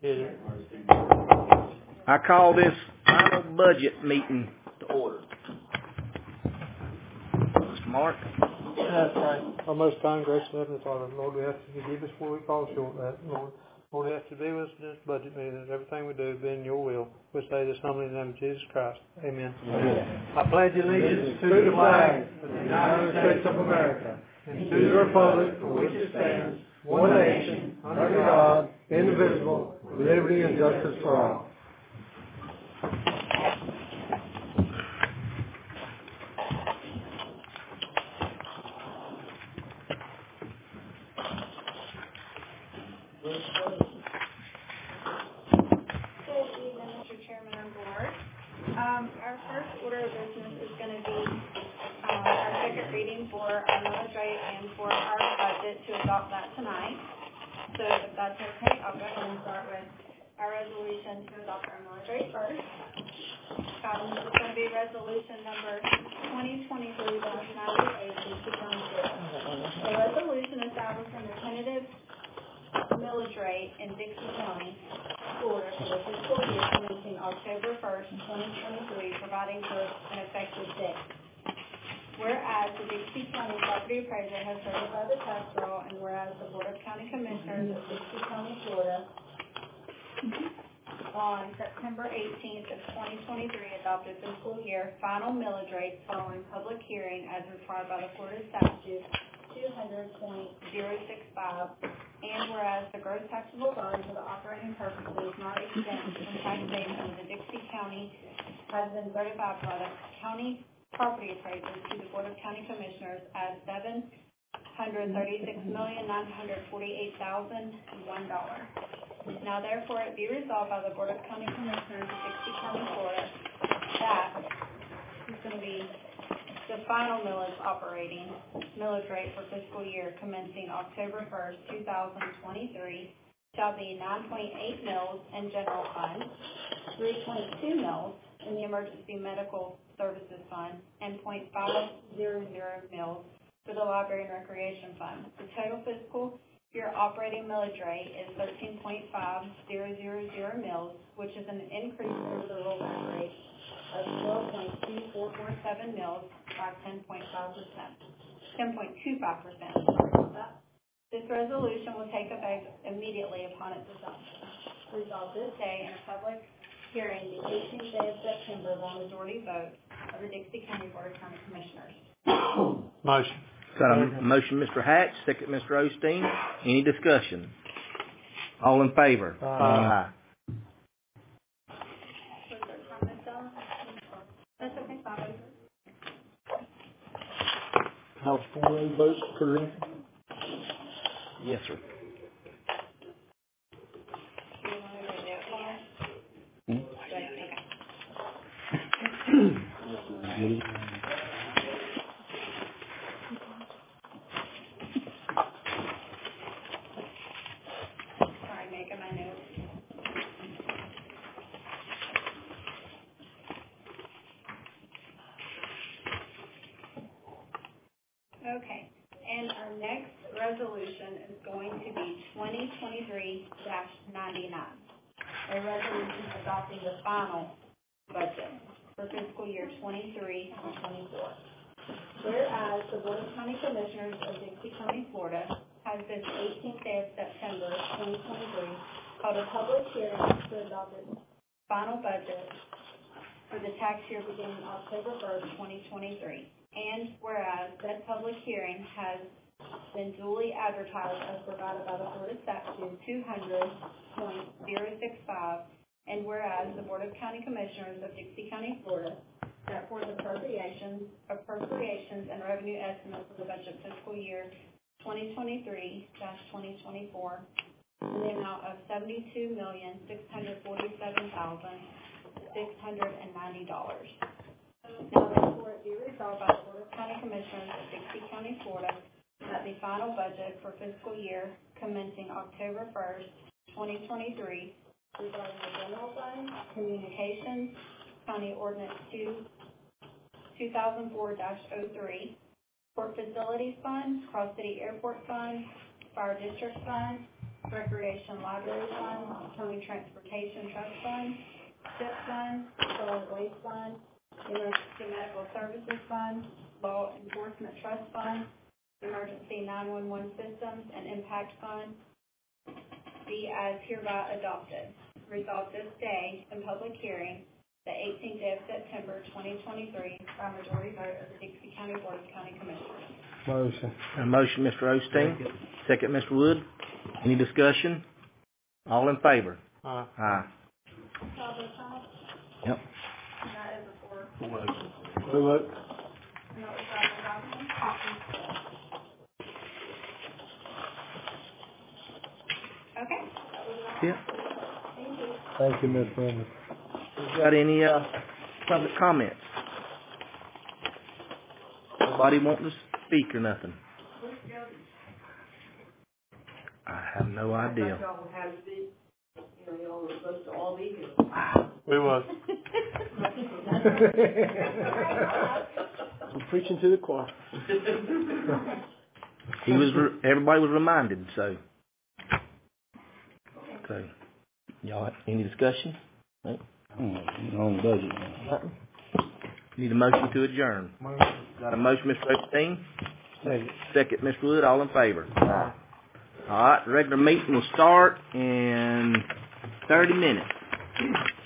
I call this final budget meeting to order. Mr. Mark? That's right. Our most kind, gracious Heavenly Father, Lord, we ask you to forgive us where we fall short of that, Lord. Lord, we ask you to be with us in this budget meeting, that everything we do be in your will. We say this humbly in the name of Jesus Christ. Amen. Amen. I pledge allegiance to the flag of the United States of America and to the republic for which it stands, one nation, under God, indivisible, with liberty and justice for all. Our first order of business is going to be our second reading for our millage rate and for our budget to adopt that tonight. So if that's okay, I'll go ahead and start with our resolution to adopt our millage rate first. This is going to be resolution number 2023-98. A resolution establishing the tentative millage rate in Dixie County, Florida for the fiscal year commencing October 1st, 2023, providing for an effective date. Whereas the Dixie County Property Appraiser has certified the tax roll, and whereas the Board of County Commissioners of Dixie County, Florida, on September 18th of 2023 adopted fiscal year final millage rates following public hearing as required by the Florida statute 200.065, and whereas the gross taxable value for the operating purposes not exempt from taxation of the Dixie County has been certified by the County Property Appraiser to the Board of County Commissioners as $736,948,001. Now therefore it be resolved by the Board of County Commissioners of Dixie County, Florida, that is going to be the final millage rate for fiscal year commencing October 1st, 2023 shall be 9.8 mils in general fund, 3.2 mils in the emergency medical services fund, and 0.500 mils for the library and recreation fund. The total fiscal year operating millage rate is 13.5000 mils, which is an increase over the rollback rate of 12.2447 mils by 10.25%. This resolution will take effect immediately upon its adoption. Resolved this day in a public hearing the 18th day of September by majority vote of the Dixie County Board of County Commissioners. Motion. Got a motion, Mr. Hatch, second, Mr. Osteen. Any discussion? All in favor? Aye. That's okay, Bobby. House 4 votes for the record? Yes, sir. Sorry, making my notes. Okay, and our next resolution is going to be 2023-99, a resolution adopting the final budget for fiscal year 23 and 24. Whereas the Board of County Commissioners of Dixie County, Florida, has this 18th day of September 2023 held a public hearing to adopt its final budget for the tax year beginning October 1st, 2023. And whereas that public hearing has been duly advertised as provided by the Florida statute 200.065, and whereas the Board of County Commissioners of Dixie County, Florida, set forth appropriations and revenue estimates for the budget fiscal year 2023-2024 in the amount of $72,647,690. Now therefore it be resolved by the Board of County Commissioners of Dixie County, Florida, that the final budget for fiscal year commencing October 1st, 2023, regarding the general fund, communications, County Ordinance 2004-03, Port Facilities Fund, Cross City Airport Fund, Fire District Fund, Recreation Library Fund, County Transportation Trust Fund, SIP Fund, Solid Waste Fund, Emergency Medical Services Fund, Law Enforcement Trust Fund, Emergency 911 Systems and Impact Fund, be as hereby adopted. Resolved this day in public hearing, the 18th day of September 2023, by majority vote of the Dixie County Board of County Commissioners. Motion. A motion, Mr. Osteen. Second, Mr. Wood. Any discussion? All in favor? Aye. Aye. Yep. And that is a four. Look. And that was Robert Robinson. Okay. That was all. Yep. Thank you. Thank you, Ms. Brenda. Got any, public comments? Nobody wanting to speak or nothing? I have no idea. We was. I'm preaching to the choir. Everybody was reminded, so. Y'all, any discussion? No? On budget. Need a motion to adjourn. Got a motion, Mr. Osteen? Second, Mr. Wood, all in favor? All right, regular meeting will start in 30 minutes.